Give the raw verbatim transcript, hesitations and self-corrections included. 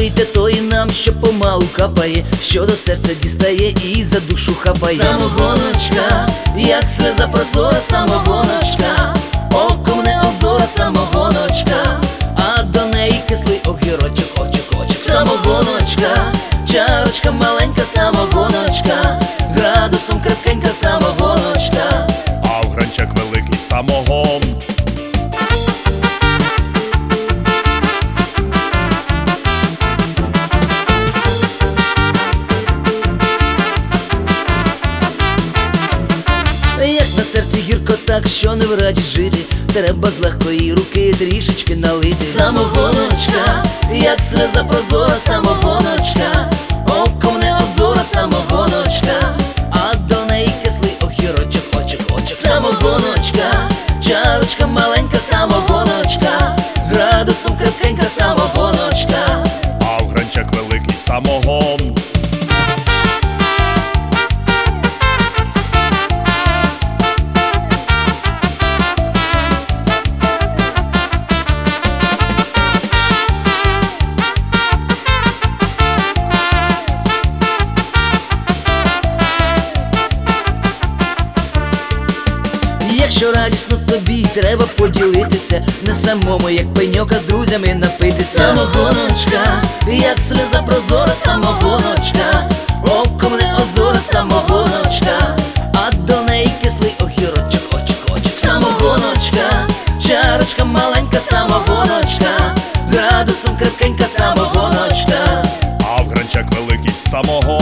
налийте той нам, що помалу капає, що до серця дістає і за душу хапає. Самогоночка, як сльоза прозора, самогоночка, оком не озора, самогоночка, а до неї кислий огірочок, очок, очок. Самогоночка, чарочка маленька, самогоночка, градусом крепкенька, самогоночка, а в гранчак великий самогон. Як на серці гірко, так що не в раді жити, треба з легкої руки трішечки налити. Самогоночка, як сльоза прозора, самогоночка, оком не озора, самогоночка, а до неї кислий огірочок, очок, очок. Самогоночка, чарочка маленька, самогоночка, градусом крепкенька, самогоночка, А в гранчак великий самогон. Якщо радісно тобі, треба поділитися, не самому, як пеньок, а з друзями напитися. Самогоночка, як сльоза прозора, самогоночка, оком не озора, самогоночка, а до неї кислий огірочок, очок, очок. Самогоночка, чарочка маленька, самогоночка, градусом крепкенька, самогоночка, А в гранчак великий самогон.